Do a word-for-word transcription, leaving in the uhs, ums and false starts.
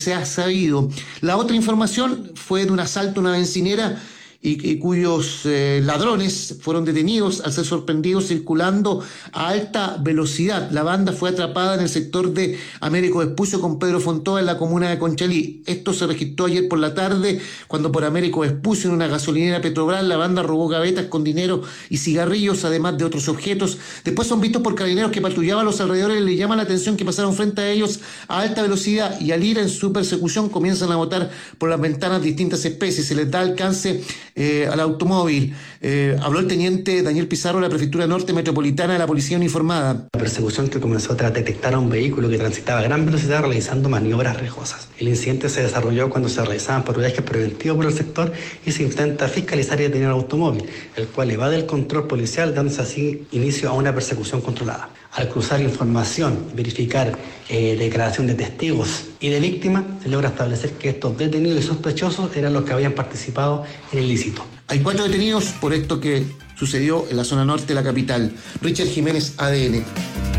se ha sabido. La otra información fue de un asalto a una bencinera y, y cuyos eh, ladrones fueron detenidos al ser sorprendidos circulando a alta velocidad. La banda fue atrapada en el sector de Américo Vespucio con Pedro Fontova en la comuna de Conchalí. Esto se registró ayer por la tarde cuando por Américo Vespucio en una gasolinera Petrobras la banda robó gavetas con dinero y cigarrillos, además de otros objetos. Después son vistos por carabineros que patrullaban a los alrededores y les llama la atención que pasaron frente a ellos a alta velocidad y al ir en su persecución comienzan a botar por las ventanas distintas especies. Se les da alcance Eh, al automóvil. Eh, habló el teniente Daniel Pizarro de la Prefectura Norte Metropolitana de la Policía Uniformada. La persecución que comenzó tras detectar a un vehículo que transitaba a gran velocidad realizando maniobras riesgosas. El incidente se desarrolló cuando se realizaban patrullajes preventivos por el sector y se intenta fiscalizar y detener el automóvil, el cual evade el control policial, dándose así inicio a una persecución controlada. Al cruzar información, verificar eh, declaración de testigos y de víctimas, se logra establecer que estos detenidos y sospechosos eran los que habían participado en el ilícito. Hay cuatro detenidos por esto que sucedió en la zona norte de la capital. Richard Jiménez, A D N.